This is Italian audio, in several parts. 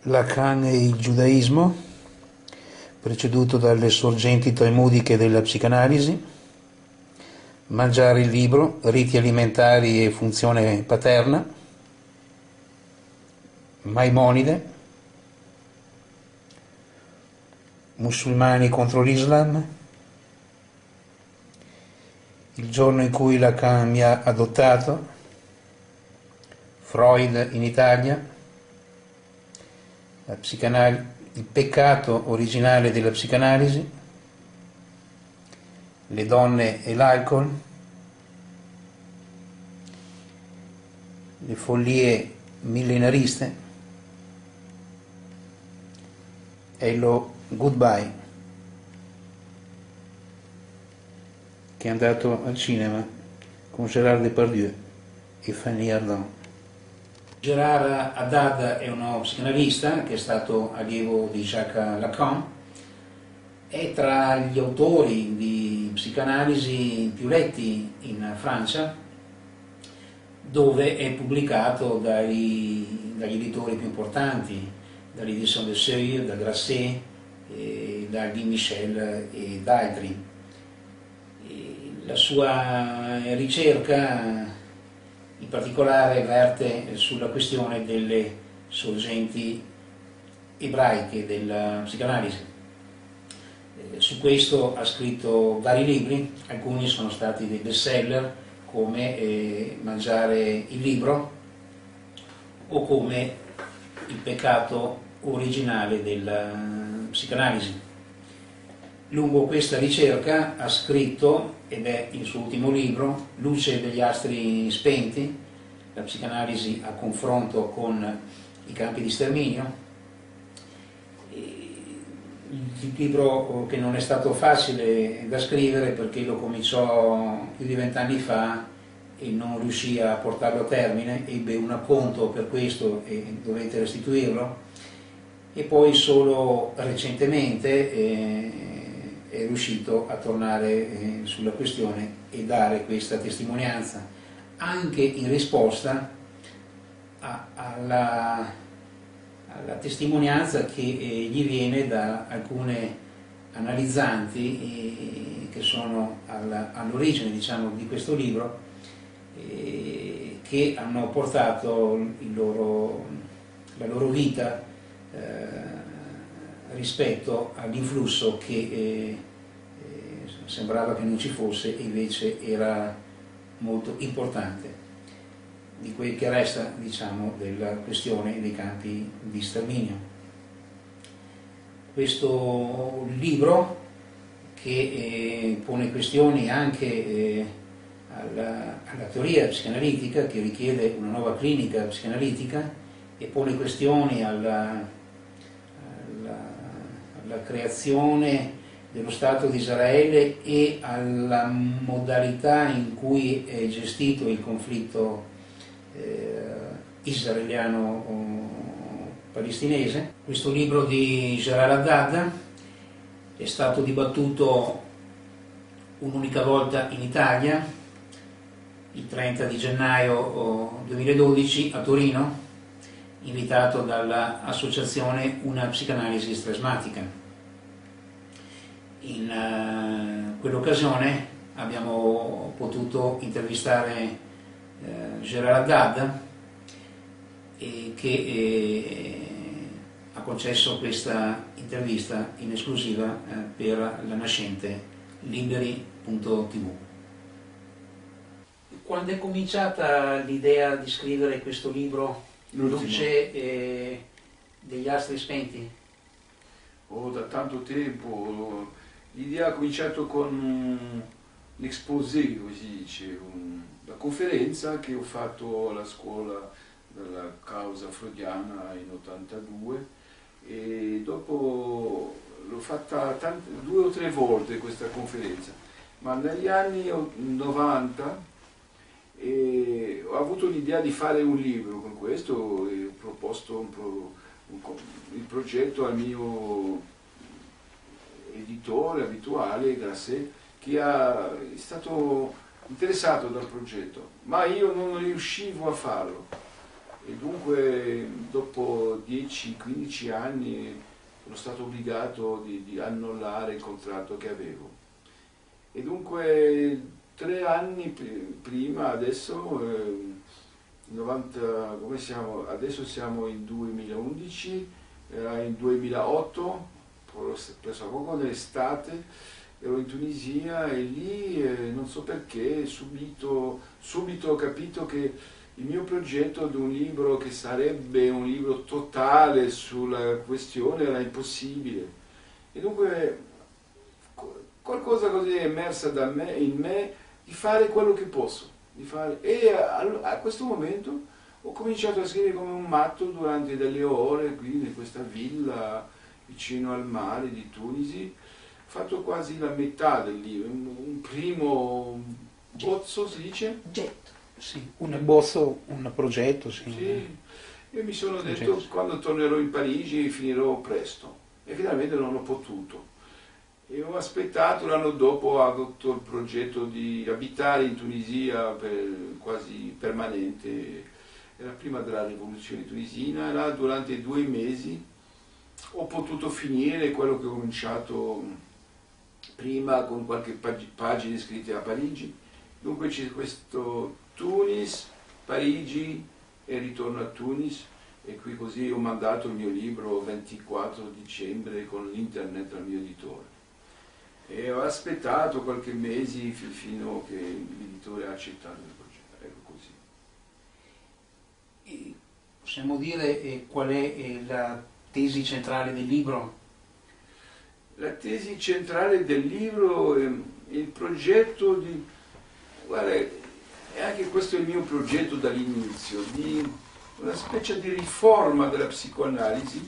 Lacan e il giudaismo, preceduto dalle sorgenti talmudiche della psicanalisi, mangiare il libro, riti alimentari e funzione paterna, Maimonide, musulmani contro l'Islam, il giorno in cui Lacan mi ha adottato, Freud in Italia, il peccato originale della psicanalisi, le donne e l'alcol, le follie millenariste e lo Goodbye, che è andato al cinema con Gérard Depardieu e Fanny Ardant. Gérard Haddad è uno psicanalista che è stato allievo di Jacques Lacan, è tra gli autori di psicanalisi più letti in Francia, dove è pubblicato dagli editori più importanti, dall'Édition de Seuil, da Grasset, da Guy Michel e da altri. La sua ricerca in particolare verte sulla questione delle sorgenti ebraiche della psicanalisi. Su questo ha scritto vari libri, alcuni sono stati dei bestseller come Mangiare il libro o come Il peccato originale della psicanalisi. Lungo questa ricerca ha scritto, ed è il suo ultimo libro, Luce degli astri spenti, la psicanalisi a confronto con i campi di sterminio. Il libro che non è stato facile da scrivere perché lo cominciò più di 20 anni fa e non riuscì a portarlo a termine, ebbe un acconto per questo e dovette restituirlo, e poi solo recentemente è riuscito a tornare sulla questione e dare questa testimonianza, anche in risposta alla testimonianza che gli viene da alcune analizzanti che sono all'origine, diciamo, di questo libro, che hanno portato la loro vita rispetto all'influsso che sembrava che non ci fosse e invece era molto importante, di quel che resta, diciamo, della questione dei campi di sterminio. Questo libro, che pone questioni anche alla teoria psicanalitica, che richiede una nuova clinica psicanalitica, e pone questioni alla creazione dello Stato di Israele e alla modalità in cui è gestito il conflitto israeliano-palestinese. Questo libro di Gérard Haddad è stato dibattuto un'unica volta in Italia, il 30 di gennaio 2012 a Torino, invitato dall'associazione Una Psicanalisi Strasmatica. In quell'occasione abbiamo potuto intervistare Gérard Haddad, che ha concesso questa intervista in esclusiva per la nascente Liberi.tv. Quando è cominciata l'idea di scrivere questo libro, Luce degli astri spenti? Da tanto tempo. L'idea ha cominciato con l'exposé, così si dice, la conferenza che ho fatto alla scuola della causa freudiana in 82, e dopo l'ho fatta 2 o 3 volte questa conferenza, ma negli anni 90 ho avuto l'idea di fare un libro con questo e ho proposto il progetto al mio editore abituale, Grasset, che è stato interessato dal progetto, ma io non riuscivo a farlo. e dunque dopo 10-15 anni sono stato obbligato di annullare il contratto che avevo. E dunque 3 anni prima, adesso, 90, come siamo? Adesso siamo in 2011, era in 2008, presso poco nell'estate, ero in Tunisia e lì non so perché subito ho capito che il mio progetto di un libro che sarebbe un libro totale sulla questione era impossibile. E dunque qualcosa così è emersa in me di fare quello che posso. E a questo momento ho cominciato a scrivere come un matto durante delle ore qui in questa villa vicino al mare di Tunisi. Ho fatto quasi la metà del libro, un primo bozzo si dice? Getto. Sì, un bozzo, un progetto, sì. Sì, io mi sono detto quando tornerò in Parigi finirò presto e finalmente non ho potuto. E ho aspettato, l'anno dopo ho avuto il progetto di abitare in Tunisia quasi permanente, era prima della rivoluzione tunisina, là durante 2 mesi ho potuto finire quello che ho cominciato prima con qualche pagine scritte a Parigi. Dunque c'è questo Tunis, Parigi e ritorno a Tunis, e qui così ho mandato il mio libro 24 dicembre con l'internet al mio editore. E ho aspettato qualche mese fino che l'editore ha accettato il progetto, ecco così. E possiamo dire qual è la tesi centrale del libro? La tesi centrale del libro è il progetto di... Guarda, e anche questo è il mio progetto dall'inizio, di una specie di riforma della psicoanalisi,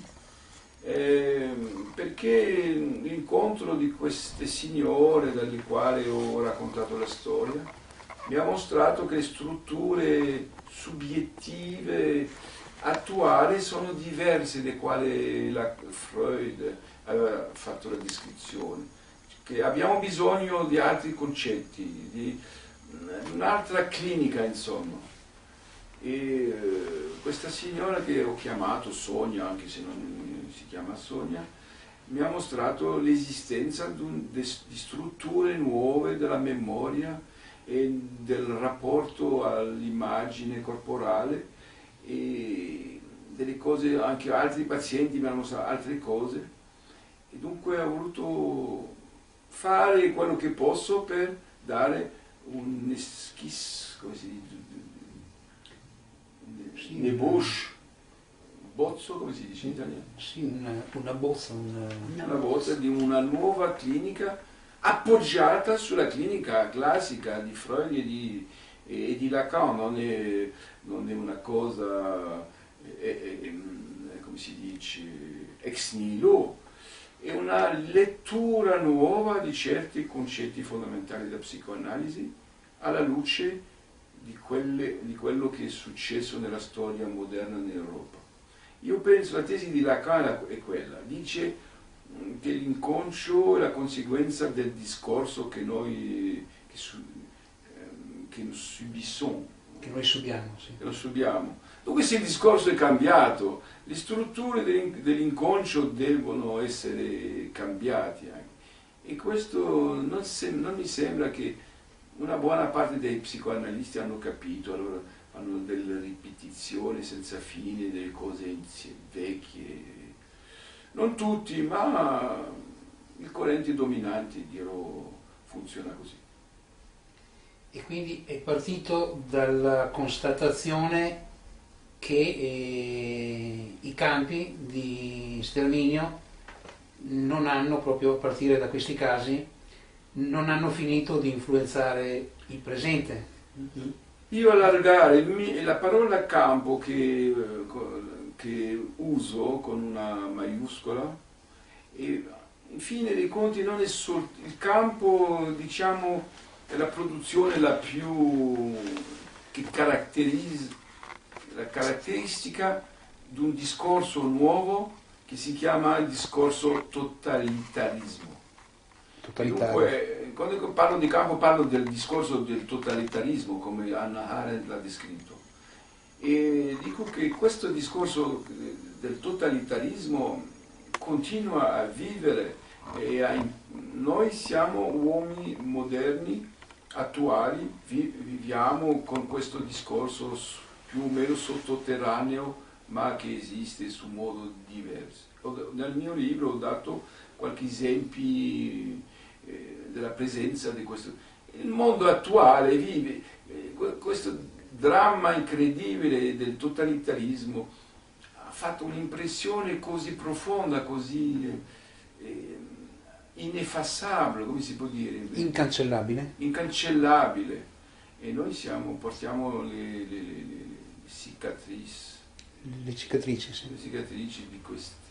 perché l'incontro di queste signore dalle quali ho raccontato la storia mi ha mostrato che le strutture subiettive attuali sono diverse da quali Freud aveva fatto la descrizione, che abbiamo bisogno di altri concetti, di un'altra clinica insomma. E questa signora che ho chiamato Sonia, anche se non si chiama Sonia, mi ha mostrato l'esistenza di strutture nuove della memoria e del rapporto all'immagine corporale, e delle cose, anche altri pazienti mi hanno mostrato altre cose, e dunque ho voluto fare quello che posso per dare un esquisse, come si dice, nebauche, bozzo, come si dice in italiano? Sì, una bozza. Una bozza di una nuova clinica appoggiata sulla clinica classica di Freud e di Lacan, non è una cosa, come si dice, ex nihilo, è una lettura nuova di certi concetti fondamentali della psicoanalisi alla luce di quello che è successo nella storia moderna in Europa. Io penso, la tesi di Lacan è quella, dice che l'inconscio è la conseguenza del discorso che noi subissons. Che noi subiamo, sì. Che lo subiamo. Dunque se il discorso è cambiato, le strutture dell'inconscio devono essere cambiate anche. E questo non mi sembra che una buona parte dei psicoanalisti hanno capito, allora fanno delle ripetizioni senza fine, delle cose vecchie. Non tutti, ma il corrente dominante, dirò, funziona così. E quindi è partito dalla constatazione che i campi di sterminio non hanno, proprio a partire da questi casi, non hanno finito di influenzare il presente. Io allargare la parola campo che uso con una maiuscola, e in fine dei conti non è solo il campo, diciamo, è la produzione la più che caratterizza, la caratteristica di un discorso nuovo che si chiama il discorso totalitarismo. Dunque, quando parlo di campo parlo del discorso del totalitarismo, come Hannah Arendt l'ha descritto. E dico che questo discorso del totalitarismo continua a vivere e noi siamo uomini moderni, attuali, viviamo con questo discorso più o meno sotterraneo, ma che esiste su modo diverso. Nel mio libro ho dato qualche esempi della presenza di questo. Il mondo attuale vive questo dramma incredibile del totalitarismo, ha fatto un'impressione così profonda, così ineffassabile, come si può dire? Incancellabile. Incancellabile. E noi portiamo le cicatrici. Le cicatrici, sì. Le cicatrici di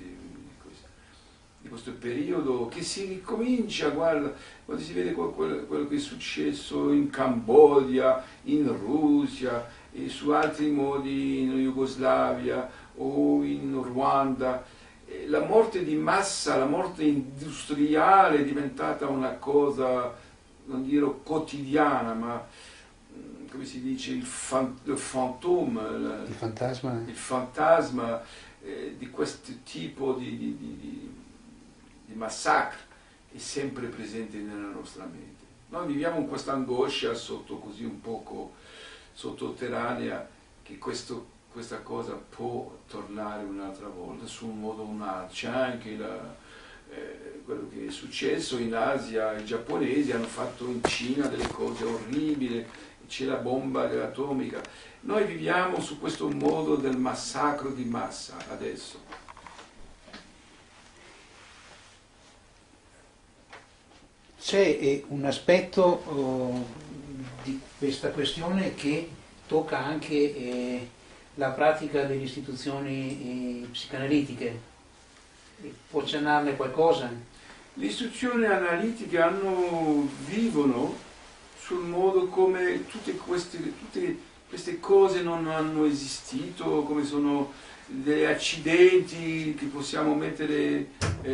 questo periodo che si ricomincia, guarda, quando si vede quello che è successo in Cambogia, in Russia e su altri modi in Jugoslavia o in Ruanda, la morte di massa, la morte industriale è diventata una cosa, non dirò quotidiana, ma come si dice, il fantasma di questo tipo di massacri è sempre presente nella nostra mente. Noi viviamo in questa angoscia sotto così un poco sotterranea che questa cosa può tornare un'altra volta su un modo o un altro. C'è anche quello che è successo in Asia, i giapponesi hanno fatto in Cina delle cose orribili, c'è la bomba atomica. Noi viviamo su questo modo del massacro di massa adesso. C'è un aspetto di questa questione che tocca anche la pratica delle istituzioni psicanalitiche. Può accennarne qualcosa? Le istituzioni analitiche vivono sul modo come tutte queste cose non hanno esistito, come sono degli accidenti che possiamo mettere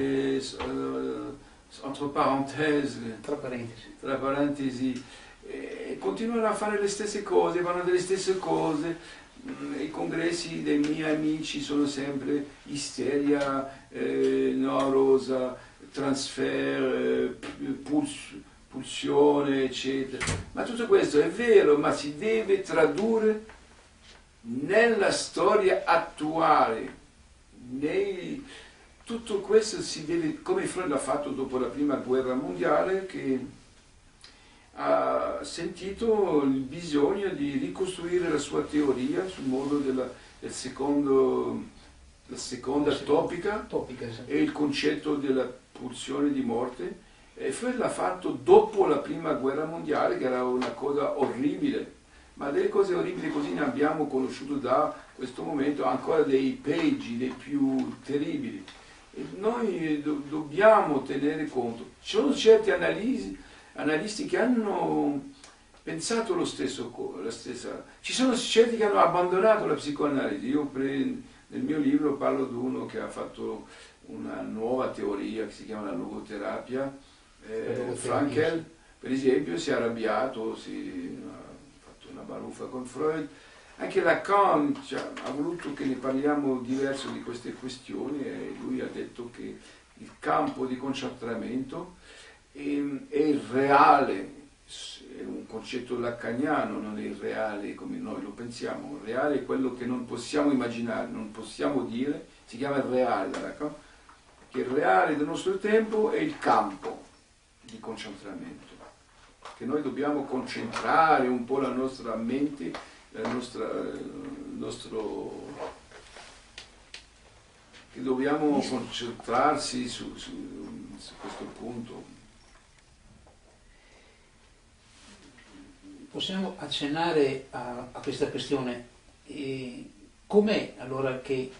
tra parentesi, continuano a fare le stesse cose, fanno delle stesse cose. I congressi dei miei amici sono sempre isteria, neurosa, transfer, pulsione, eccetera. Ma tutto questo è vero, ma si deve tradurre nella storia attuale. Tutto questo si deve, come Freud ha fatto dopo la prima guerra mondiale, che ha sentito il bisogno di ricostruire la sua teoria sul modo della seconda topica Esatto. e il concetto della pulsione di morte. E Freud l'ha fatto dopo la prima guerra mondiale, che era una cosa orribile, ma delle cose orribili così ne abbiamo conosciuto da questo momento ancora dei peggi, dei più terribili. E noi dobbiamo tenere conto. Ci sono certi analisti che hanno pensato la stessa. Ci sono certi che hanno abbandonato la psicoanalisi. Io nel mio libro parlo di uno che ha fatto una nuova teoria che si chiama la logoterapia. Frankel, per esempio, si è arrabbiato, ha fatto una baruffa con Freud. Anche Lacan ha voluto che ne parliamo diverso di queste questioni e lui ha detto che il campo di concentramento è il reale, è un concetto lacaniano, non è il reale come noi lo pensiamo. Il reale è quello che non possiamo immaginare, non possiamo dire, si chiama il reale da Lacan, che il reale del nostro tempo è il campo di concentramento, che noi dobbiamo concentrare un po' la nostra mente, che dobbiamo concentrarsi su questo punto. Possiamo accennare a questa questione. Com'è allora che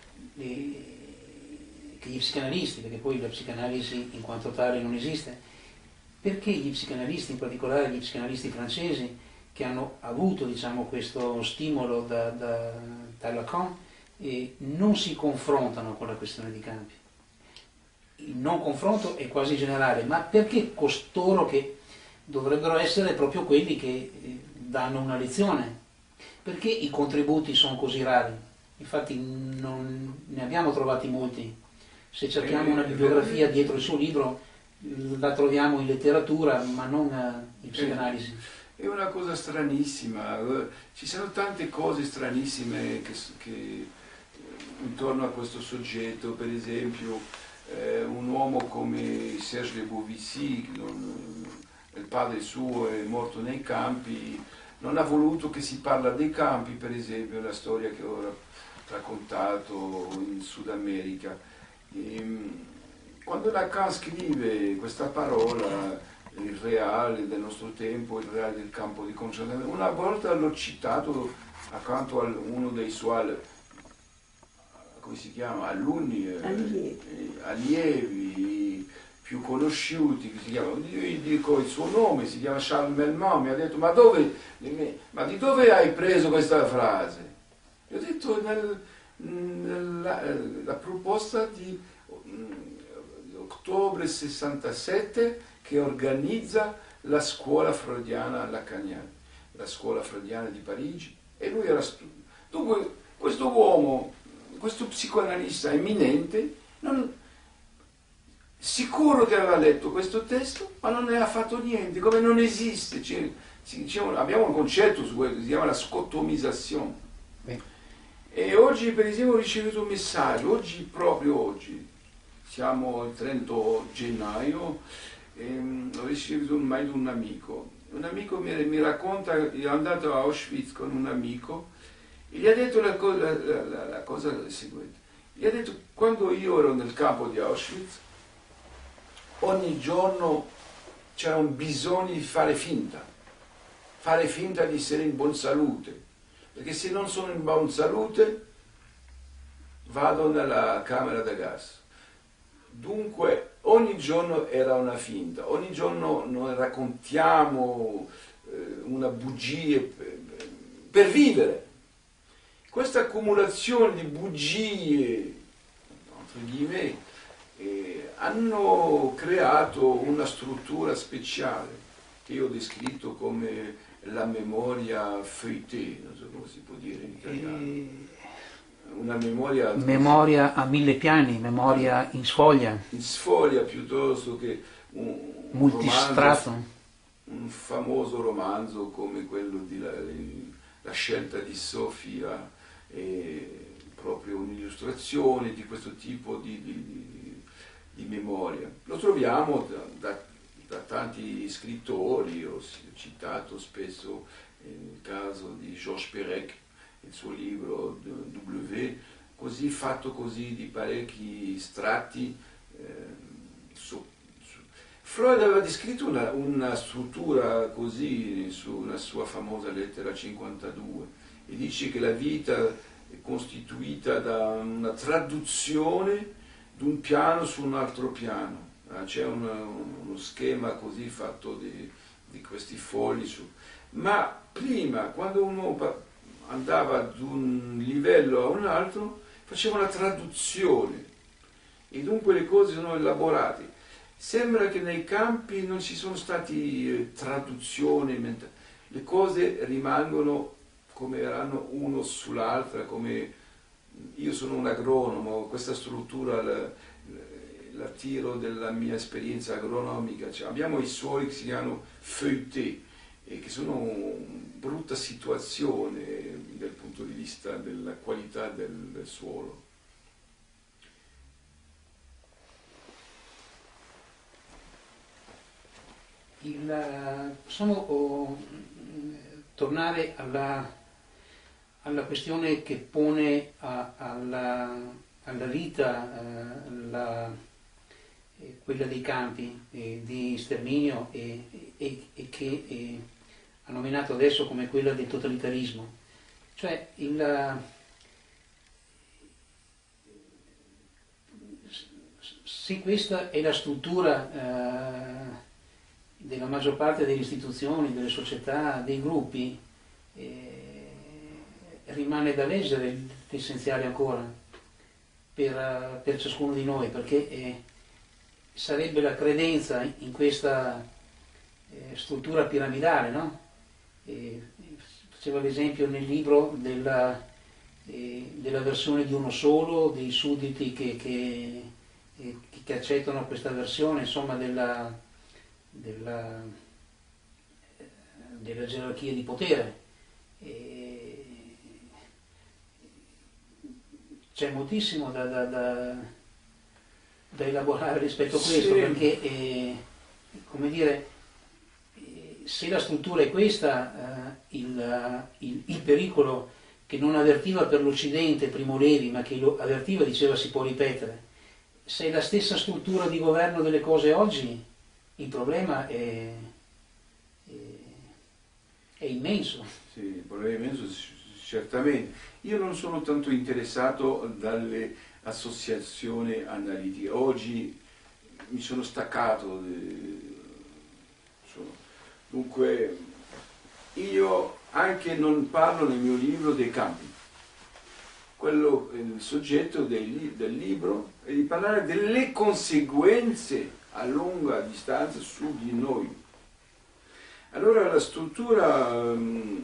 gli psicanalisti, perché poi la psicanalisi in quanto tale non esiste, perché gli psicanalisti, in particolare gli psicanalisti francesi, che hanno avuto, diciamo, questo stimolo da Lacan, non si confrontano con la questione di campi? Il non confronto è quasi generale, ma perché costoro che dovrebbero essere proprio quelli che danno una lezione, Perché i contributi sono così rari? Infatti non ne abbiamo trovati molti. Se cerchiamo una bibliografia dietro il suo libro la troviamo in letteratura, ma non in psicanalisi. È una cosa stranissima, ci sono tante cose stranissime che intorno a questo soggetto, per esempio un uomo come Serge Le Bovici, il padre suo è morto nei campi, non ha voluto che si parla dei campi, per esempio, la storia che ho raccontato in Sud America. Quando Lacan scrive questa parola, il reale del nostro tempo, il reale del campo di concentramento, una volta l'ho citato accanto a uno dei suoi, come si chiama, alunni, allievi più conosciuti, che si chiamano, io gli dico il suo nome, si chiama Charles Melman, mi ha detto ma di dove hai preso questa frase? Gli ho detto nella proposta di ottobre 67 che organizza la scuola freudiana lacaniana, la scuola freudiana di Parigi, e lui era dunque questo uomo, questo psicoanalista eminente, sicuro che aveva letto questo testo, ma non ne ha fatto niente, come non esiste. Abbiamo un concetto su questo, si chiama la scottomizzazione. E oggi, per esempio, ho ricevuto un messaggio, proprio oggi, siamo il 30 gennaio, ho ricevuto un mail di un amico. Un amico mi racconta, è andato a Auschwitz con un amico e gli ha detto la cosa seguente. Gli ha detto, quando io ero nel campo di Auschwitz, ogni giorno c'era un bisogno di fare finta di essere in buona salute, perché se non sono in buona salute vado nella camera da gas. Dunque ogni giorno era una finta, ogni giorno noi raccontiamo una bugia per vivere. Questa accumulazione di bugie, entre guillemets, hanno creato una struttura speciale che io ho descritto come la memoria feuilletée, non so come si può dire in italiano. Una memoria a 1000 piani, memoria in sfoglia. In sfoglia piuttosto che un multistrato. Un famoso romanzo come quello di La scelta di Sofia, proprio un'illustrazione di questo tipo di memoria. Lo troviamo da tanti scrittori, ho citato spesso il caso di Georges Perec, il suo libro W, così fatto così di parecchi stratti. Freud aveva descritto una struttura così su una sua famosa lettera 52 e dice che la vita è costituita da una traduzione di un piano su un altro piano. C'è uno schema così fatto di questi fogli ma prima, quando uno andava da un livello a un altro, faceva una traduzione e dunque le cose sono elaborate. Sembra che nei campi non ci sono state traduzioni, le cose rimangono come erano uno sull'altra, come io sono un agronomo, questa struttura la tiro dalla mia esperienza agronomica, abbiamo i suoli che si chiamano feuilletés e che sono una brutta situazione dal punto di vista della qualità del suolo. Possiamo tornare alla questione che pone alla vita quella dei campi di sterminio e che ha nominato adesso come quella del totalitarismo. Cioè se questa è la struttura della maggior parte delle istituzioni, delle società, dei gruppi, rimane da leggere l'essenziale ancora per ciascuno di noi, perché sarebbe la credenza in questa struttura piramidale, no? faceva l'esempio nel libro della versione di uno solo, dei sudditi che accettano questa versione, insomma, della gerarchia di potere. C'è moltissimo da elaborare rispetto a questo, perché, come dire, se la struttura è questa, il pericolo che non avvertiva per l'Occidente Primo Levi, ma che lo avvertiva, diceva, si può ripetere. Se è la stessa struttura di governo delle cose oggi, il problema è immenso. Sì, il problema è immenso, certamente. Io non sono tanto interessato dalle associazioni analitiche. Oggi mi sono staccato. Dunque, io anche non parlo nel mio libro dei campi. Il soggetto del libro è di parlare delle conseguenze a lunga distanza su di noi. Allora la struttura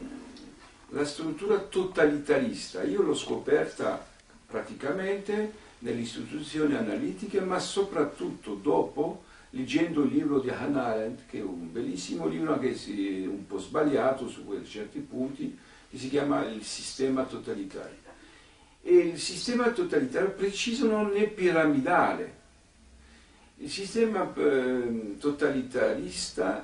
totalitarista, io l'ho scoperta praticamente nelle istituzioni analitiche, ma soprattutto dopo, leggendo il libro di Hannah Arendt, che è un bellissimo libro, anche se un po' sbagliato su certi punti, che si chiama Il sistema totalitario. E il sistema totalitario preciso non è piramidale. Il sistema totalitarista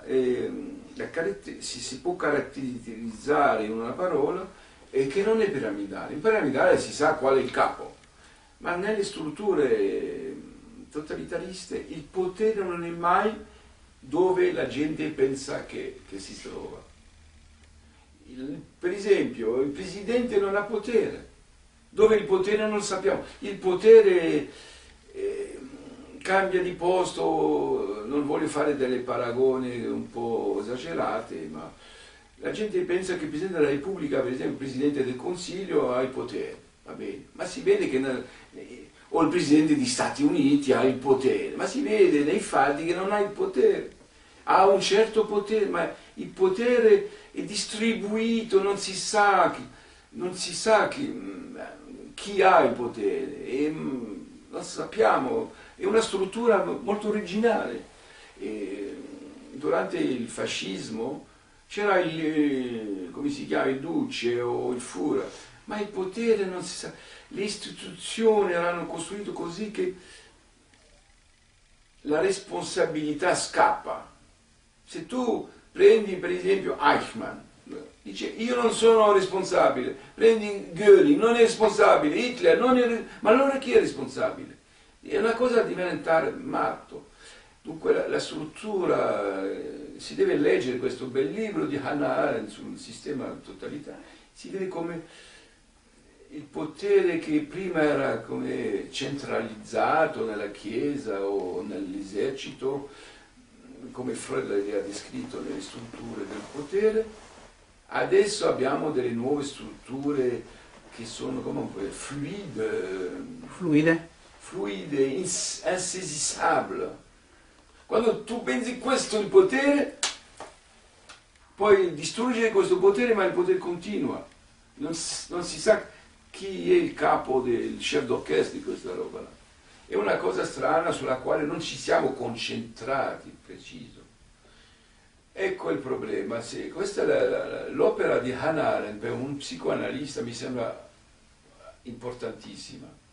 si può caratterizzare in una parola che non è piramidale. In piramidale si sa qual è il capo, ma nelle strutture totalitariste il potere non è mai dove la gente pensa che si trova. Per esempio, il presidente non ha potere. Dove il potere non lo sappiamo. Il potere cambia di posto, non voglio fare delle paragoni un po' esagerate, ma la gente pensa che il Presidente della Repubblica, per esempio il Presidente del Consiglio, ha il potere, va bene, ma si vede che o il Presidente degli Stati Uniti ha il potere, ma si vede nei fatti che non ha il potere, ha un certo potere, ma il potere è distribuito, non si sa chi ha il potere, e lo sappiamo, è una struttura molto originale. Durante il fascismo c'era come si chiama, il duce o il Führer, ma il potere non si sa, le istituzioni erano costruite così che la responsabilità scappa. Se tu prendi per esempio Eichmann, dice io non sono responsabile, prendi Göring, non è responsabile, Hitler non è ma allora chi è responsabile? È una cosa da diventare matto. Dunque la struttura, si deve leggere questo bel libro di Hannah Arendt sul sistema totalitario, si vede come il potere che prima era come centralizzato nella Chiesa o nell'esercito, come Freud l'aveva descritto nelle strutture del potere, adesso abbiamo delle nuove strutture che sono comunque fluide, insaisissabili. Quando tu pensi questo è il potere, puoi distruggere questo potere, ma il potere continua. Non si sa chi è il capo del chef d'orchestra di questa roba là. È una cosa strana sulla quale non ci siamo concentrati, preciso. Ecco il problema. Questa è l'opera di Hannah Arendt per un psicoanalista, mi sembra importantissima.